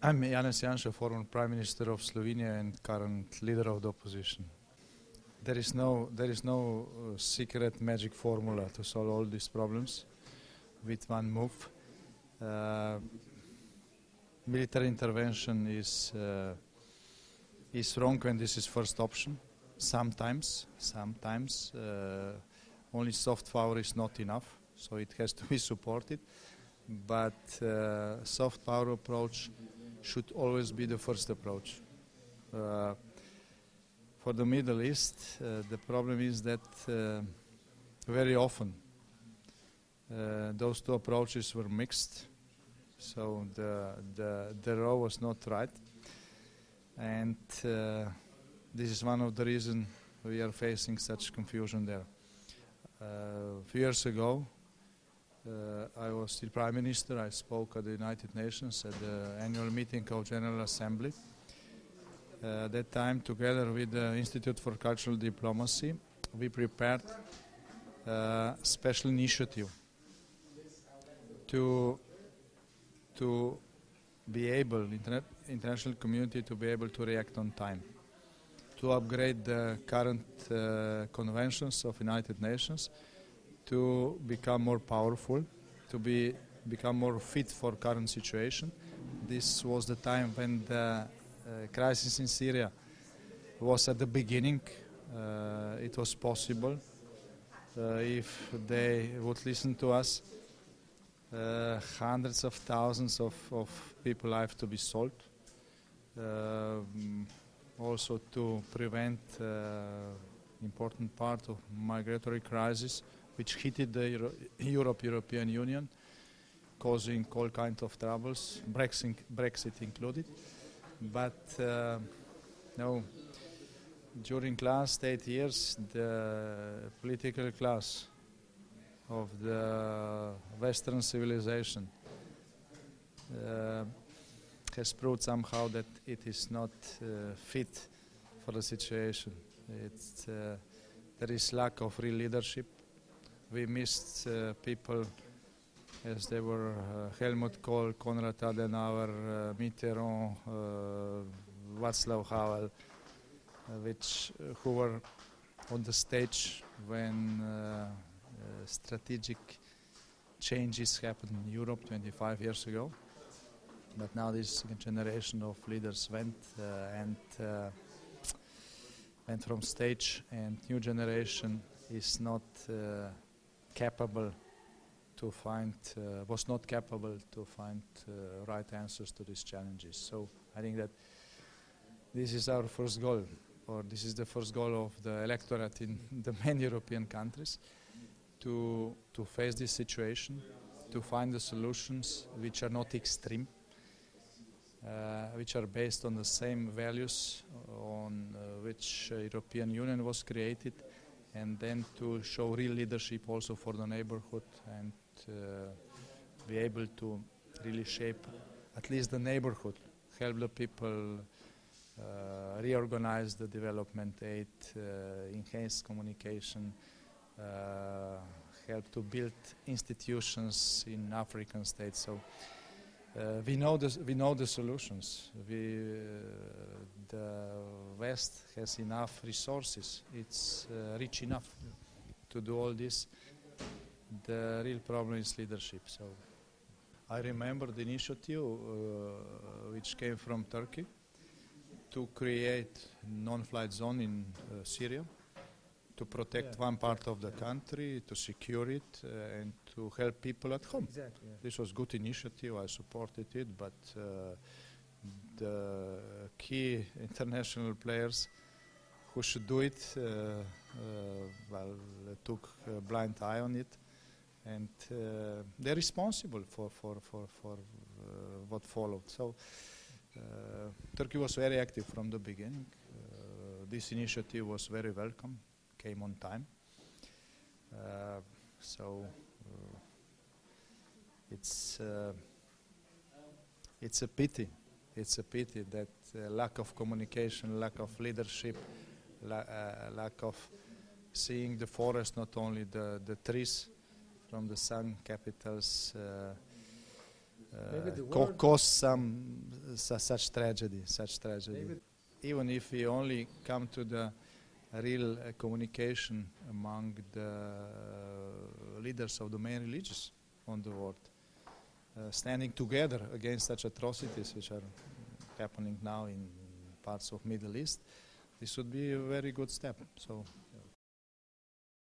I'm Janez Janša, former Prime Minister of Slovenia and current leader of the opposition. There is no secret magic formula to solve all these problems with one move. Military intervention is wrong when this is first option. Sometimes only soft power is not enough, so it has to be supported. But soft power approach should always be the first approach. For the Middle East, the problem is that very often those two approaches were mixed, so the raw was not right, and this is one of the reasons we are facing such confusion there. A few years ago, I was still Prime Minister. I spoke at the United Nations at the annual meeting of General Assembly. At that time, together with the Institute for Cultural Diplomacy, we prepared a special initiative to be able, international community to be able to react on time, to upgrade the current conventions of United Nations, to become more powerful, to become more fit for current situation. This was the time when the crisis in Syria was at the beginning. It was possible if they would listen to us. Hundreds of thousands of people have to be solved. Also to prevent important part of migratory crisis which hit the European Union, causing all kinds of troubles, Brexit included. But no, during last 8 years, the political class of the Western civilization has proved somehow that it is not fit for the situation. There is lack of real leadership. We missed people as they were Helmut Kohl, Konrad Adenauer, Mitterrand, Václav Havel, who were on the stage when strategic changes happened in Europe 25 years ago. But now this generation of leaders went from stage, and new generation is not capable to find right answers to these challenges. So I think that this is our first goal, or this is the first goal of the electorate in the many European countries, to face this situation, to find the solutions which are not extreme, which are based on the same values on which European Union was created, and then to show real leadership also for the neighborhood and be able to really shape at least the neighborhood, help the people reorganize the development aid, enhance communication, help to build institutions in African states. So we know the solutions. The West has enough resources. It's rich enough to do all this. The real problem is leadership. So I remember the initiative which came from Turkey to create non-flight zone in Syria, to protect one part of the country, to secure it, and to help people at home. Exactly. Yeah. This was good initiative. I supported it, but the key international players who should do it, took a blind eye on it, and they're responsible for what followed. So Turkey was very active from the beginning. This initiative was very welcome, came on time. It's a pity. It's a pity that lack of communication, lack of leadership, lack of seeing the forest, not only the trees from the sun capitals, cause such tragedy. Even if we only come to the real communication among the leaders of the main religions on the world, standing together against such atrocities which are happening now in parts of Middle East, this would be a very good step. So